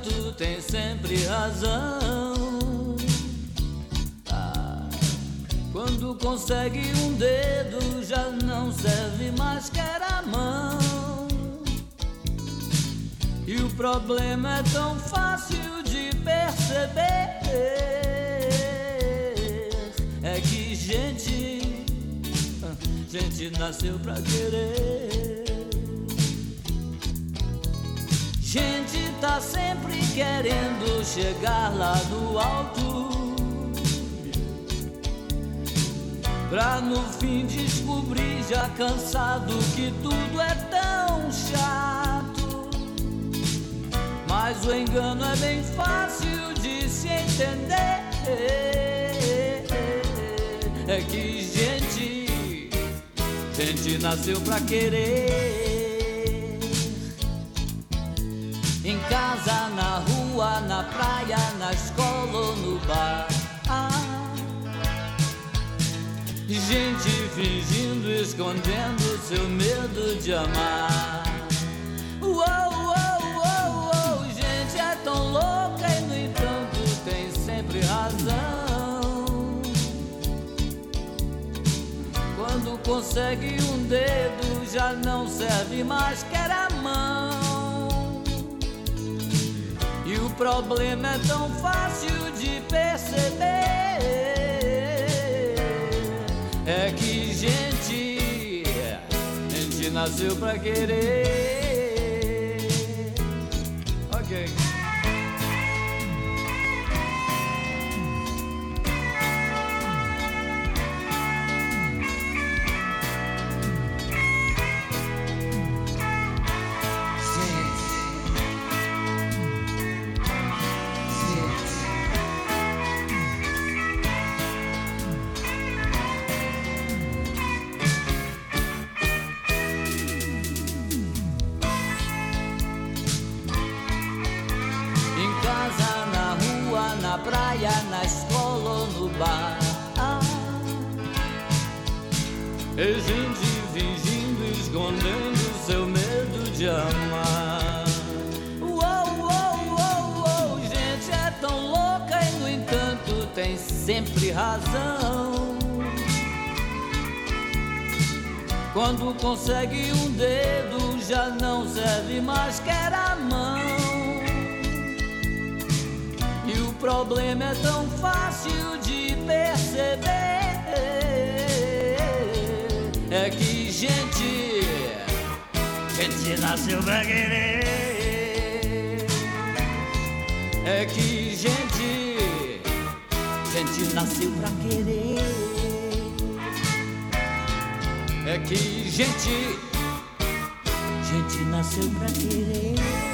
entanto tem sempre razão. Quando consegue um dedo já não serve mais, quer a mão. E o problema é tão fácil de perceber, é que gente nasceu pra querer. Gente tá sempre querendo chegar lá do alto, pra no fim descobrir, já cansado, que tudo é tão chato. Mas o engano é bem fácil de se entender, é que gente nasceu pra querer. Em casa, na rua, na praia, na escola ou no bar, gente fingindo, escondendo seu medo de amar. Gente é tão louca e no entanto tem sempre razão. Quando consegue um dedo já não serve mais, quer a mão. E o problema é tão fácil de perceber, é que gente nasceu pra querer. Ok. Na praia, na escola ou no bar, é gente fingindo, escondendo seu medo de amar. Gente é tão louca e no entanto tem sempre razão. Quando consegue um dedo já não serve mais, quer a mão. E o problema é tão fácil de perceber, é que gente nasceu pra querer. É que gente nasceu pra querer. É que gente nasceu pra querer.